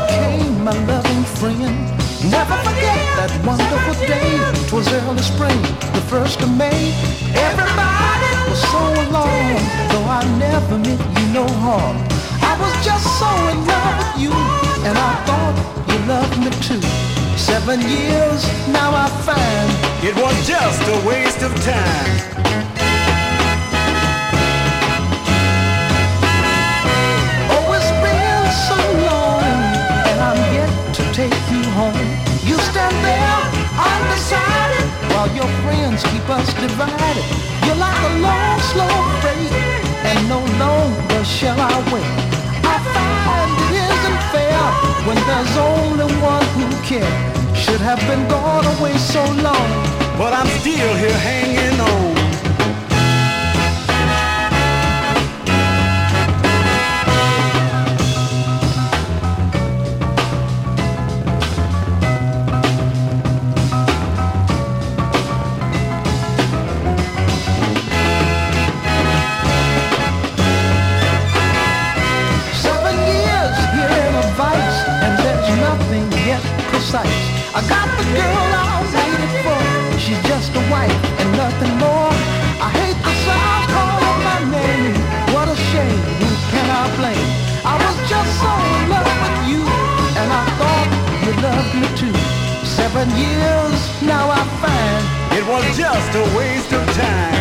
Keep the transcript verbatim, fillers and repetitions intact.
became my loving friend. Never forget that wonderful day. 'Twas early spring, the first of May. Everybody was so alone, though I never meant you no harm. I was just so in love with you, and I thought you loved me too. Seven years, now I find it was just a waste of time. Oh, it's been so long, and I'm yet to take you home. You stand there undecided, while your friends keep us divided. You're like a long, slow freight, and no longer shall I wait. I find it isn't fair when there's only one who cares. Should have been gone away so long, but I'm still here hanging on. Seven years here in a vice, and there's nothing yet precise. I got the girl I waited for. She's just a wife and nothing more. I hate the sound calling my name. What a shame, who can I blame? I was just so in love with you, and I thought you loved me too. Seven years, now I find it was just a waste of time.